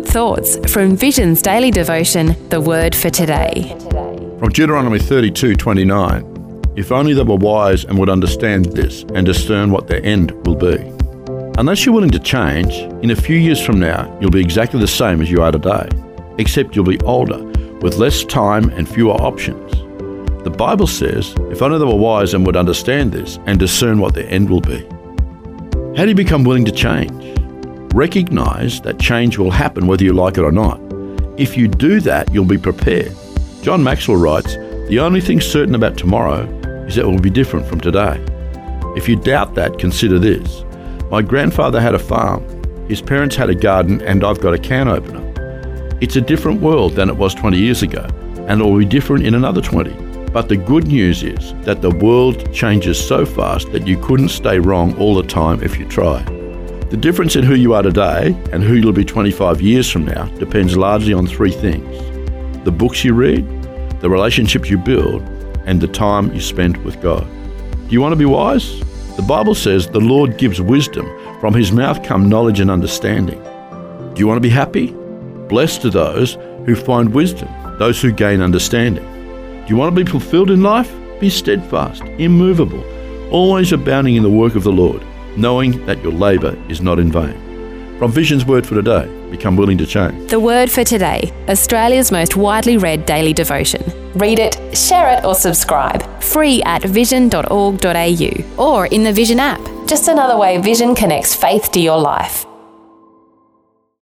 good thoughts from Vision's daily devotion, The Word for Today. From Deuteronomy 32:29, if only they were wise and would understand this and discern what their end will be. Unless you're willing to change, in a few years from now, you'll be exactly the same as you are today, except you'll be older, with less time and fewer options. The Bible says, if only they were wise and would understand this and discern what their end will be. How do you become willing to change? Recognize that change will happen whether you like it or not. If you do that, you'll be prepared. John Maxwell writes, the only thing certain about tomorrow is that it will be different from today. If you doubt that, consider this. My grandfather had a farm, his parents had a garden, and I've got a can opener. It's a different world than it was 20 years ago, and it will be different in another 20. But the good news is that the world changes so fast that you couldn't stay wrong all the time if you try. The difference in who you are today and who you'll be 25 years from now depends largely on three things: the books you read, the relationships you build, and the time you spend with God. Do you want to be wise? The Bible says the Lord gives wisdom. From his mouth come knowledge and understanding. Do you want to be happy? Blessed are those who find wisdom, those who gain understanding. Do you want to be fulfilled in life? Be steadfast, immovable, always abounding in the work of the Lord, knowing that your labour is not in vain. From Vision's Word for Today, become willing to change. The Word for Today, Australia's most widely read daily devotion. Read it, share it or subscribe. Free at vision.org.au or in the Vision app. Just another way Vision connects faith to your life.